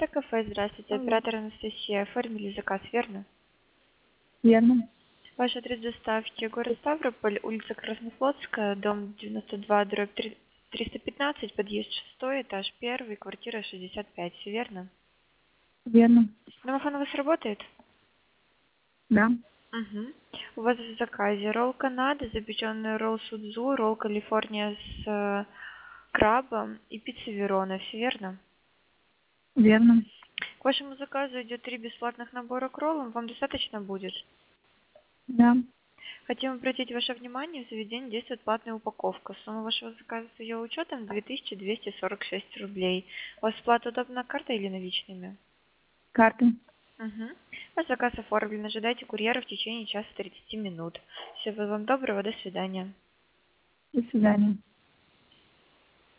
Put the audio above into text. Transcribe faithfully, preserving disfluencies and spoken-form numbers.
Авто кафе, здравствуйте. Алло. Оператор Анастасия. Оформили заказ, верно? Верно. Ваш адрес доставки город Ставрополь, улица Краснофлотская, дом девяносто два, дробь три- триста пятнадцать, подъезд шестой, этаж первый, квартира шестьдесят пять. Все верно? Верно. Домофон у вас работает? Да. Угу. У вас в заказе ролл Канада, запеченный ролл Судзу, ролл Калифорния с э, крабом и пицца Верона. Все верно? Верно. К вашему заказу идет три бесплатных набора к роллам. Вам достаточно будет? Да. Хотим обратить ваше внимание, в заведении действует платная упаковка. Сумма вашего заказа с ее учетом две тысячи двести сорок шесть рублей. У вас плата удобна картой или наличными? Карты. Угу. Ваш заказ оформлен. Ожидайте курьера в течение часа тридцати минут. Всего вам доброго. До свидания. До свидания.